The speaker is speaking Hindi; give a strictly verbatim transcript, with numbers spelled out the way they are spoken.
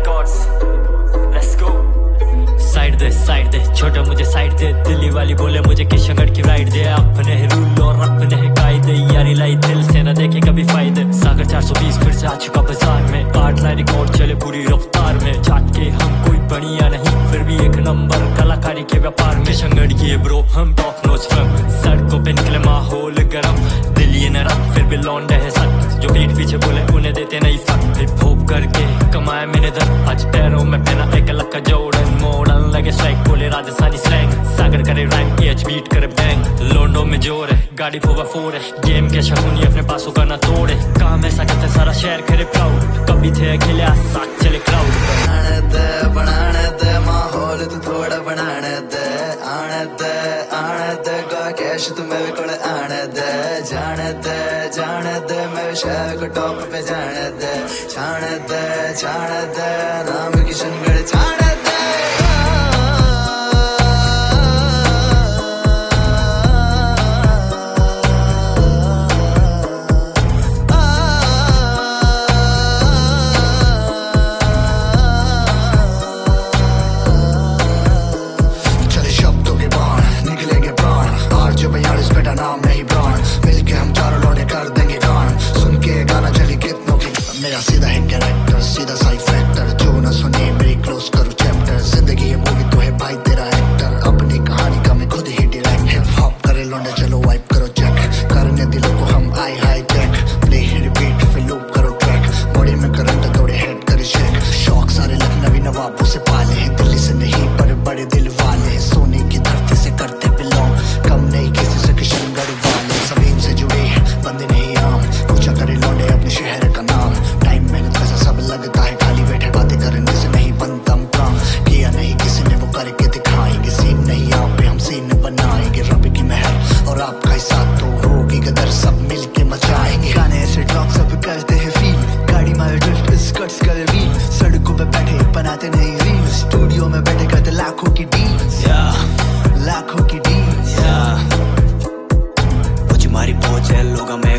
Records, let's go. साइड दे साइड दे छोटा मुझे साइड दे, दिल्ली वाली बोले मुझे किशनगढ़ की राइड दे। अपने है रूल और अपने है कायदे, यारी लाई दिल से न देखे कभी फायदे। सागर चार सौ बीस फिर से आ चुका बाजार में, आठ लाइन रिकॉर्ड चले पूरी रफ्तार में। चाट के हम कोई बढ़िया नहीं, फिर भी एक नंबर कलाकारी के व्यापार में। किशनगढ़ की ब्रो हम टॉप नॉच फम, सड़कों पे निकले माहौल गरम। दिल्ली नरम फिर भी लौंडे है सट, जो पीठ पीछे बोले उन्हें देते नहीं फक। हिप हॉप करके कमाया मैंने दर, आज पैरों में पहना एक लक का जोड़न। मॉडर्न लगे स्ट्राइक बोले राजस्थानी स्लैंग, सागर करे रैंक एच बीट करे बैंग। लोंडो में जोर है गाड़ी फोर फोर है, गेम के शकुनी अपने पासों का ना तोड़े। काम ऐसा करते सारा शहर करे प्राउड, कभी थे अकेले आज साथ चले क्राउड। बनाने दे बनाने दे माहौल तू थोड़ा बनाने दे, आने दे आने दे गा कैश तू मेरे को आने दे। जाने दे जाने दे मेरे शहर को टॉप पे जाने दे। छाने दे छाने दे नाम किशनगढ़ छाने दे। नाम नहीं ब्रांड, मिलके हम चारों लौंडे कर देंगे गान। सुन के गाना चली कितनों की, मेरा सीधा है कैरेक्टर सीधा साइड फैक्टर। जो ना सुने मेरी क्लोज करो चैप्टर, जिंदगी ये मूवी तो है भाई तेरा एक्टर। अपनी कहानी का मैं खुद ही डायरेक्ट, हिप हॉप करे लौंडे चलो वाइप करो चेक। करने दिलों को हम I high tech, play repeat फिर लूप करो ट्रैक। बॉडी में करंट थोड़े हेड करे शेक, शौक सारे लखनवी नवाबों से पाले हैं। दिल्ली से नहीं पर बड़े दिल वाले, सोने की धरती से करते बिलोंग। कम नहीं किसी से किशनगढ़ वाले, जमीन से जुड़े बंदे नहीं आम। पूछा करे लौंडे अपने शहर का नाम, टाइम मेहनत पैसा सब लगता है। खाली बैठे बातें करने से नहीं बनता मुकाम, किया नहीं किसी ने वो करके दिखाएंगे। सीन नहीं आप पे हम सीन बनाएंगे, रब की मेहर और आपका ही साथ तो होगी कदर, सब मिल के मचाएंगे। गाने ऐसे ड्रॉप सब करते हैं फील, गाड़ी मारे ड्रिफ्ट स्कर्ट्स करे रील। सड़कों पे बैठे बनाते नहीं रील, स्टूडियो में बैठे करते लाखों की डील्स, लाखों की डील्स। मुझे मारी पहुंच है लोगों में